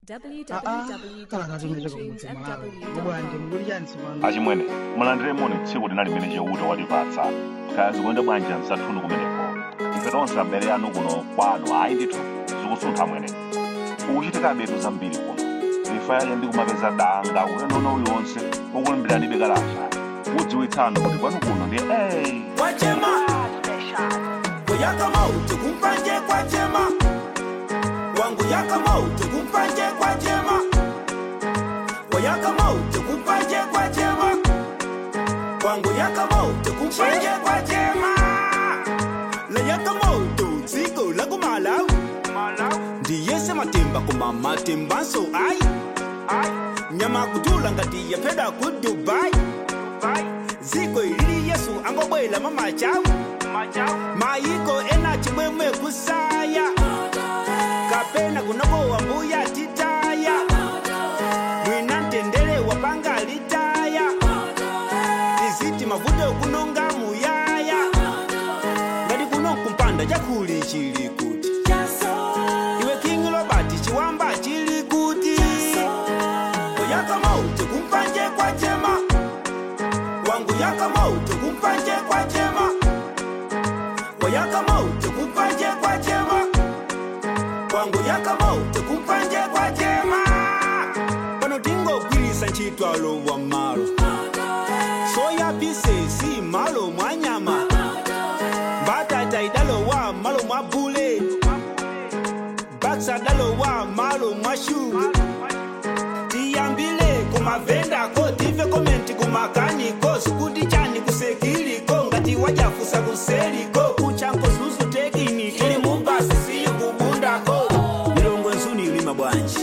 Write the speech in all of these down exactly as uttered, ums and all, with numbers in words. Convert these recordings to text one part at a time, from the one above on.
achimwene mulandire moni tsiku lina limene cheuta watipatsa kaya zikuenda bwanja msathuno kumeneko ife tonse abale anu kuno kwanu ayi ndithu zikusuntha mwene ukuchitika betu zambiri kuno ifa yake ndi kumapeza danga ulenono uyonse ukulimbirani bekalasa udziwitsanu kuti kwanu kuno ndi ey kwachema kuyaka mauti kumpanje kwachema wangu yaka mauti kumpanje kwachema wayaka mauti kumpanje kwachema wangu yaka mauti kumpanje kwachema la yaka mauti ziko la kumala ndiyese matemba kumama tembanso ai nyama kutula ngati ya peda ku Dubai ziko ilili Yesu angobwela mama chau maiko ena chimwemwe kusaya kapena kunoko wambuya titaya mwina ntendele wapanga litaya tiziti mavuto kunonga muyaya ngati kuno kumpanda chakuli chili kuti iwe King Robert chiwamba chili kuti koyaka mauti kumpanje kwa chema wangu yaka mauti kumpanje kwa chema wayaka mauti kumpanje kwa chema wangu yaka mauti kumpanje kwa chema pano tingo gwirisa nchitwalo wa malo soya pisesi malo mwa nyama mbatata idalo wa malo mwa bule baksa dalo wa malo mwa shu tiyambile kumavenda ko tive komenti kumakani ko sukuti chani kusekili ko ngati wajafusa kuseli ko kuchanko susu tekini ili mumbasi siyo kubunda ko milongo nzuni lima bwanji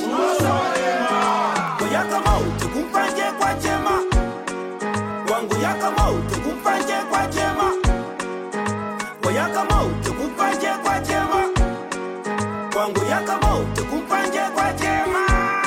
koyaka mauti kumpanje kwa chema wangu yaka mauti kumpanje kwa chema koyaka mauti kumpanje kwa chema wangu yaka mauti kumpanje kwa chema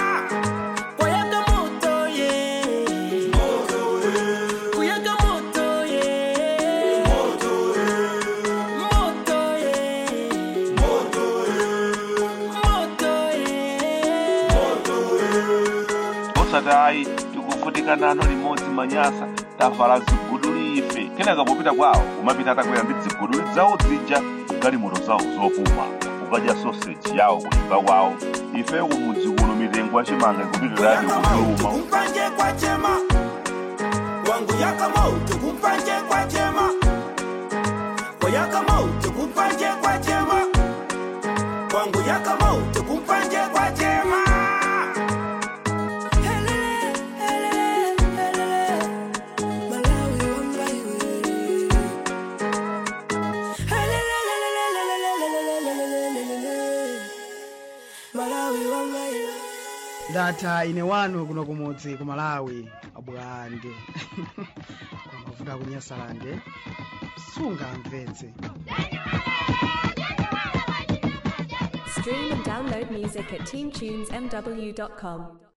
satai tikufutika nano limodzi manyasa tavala ziguduli ife kenaka popita kwawo umapita atakwera ndi ziguduli zawo zija galimoto zawo zopuma ukadya sausage yawo kulimba kwawo ife kumudzi kuno mitengo yachimanga ikupitiradi kukuluma kumpanje kwa chema wangu yaka mauti kumpanje kwa chema wayaka mauti kumpanje kwa chema wangu yaka mauti kumpanje kwa chema data ine wanu kuno kumudzi ku Malawi abwande kumavuta kunyasalande sunga mvetse. Stream and download music at team tunes m w dot com.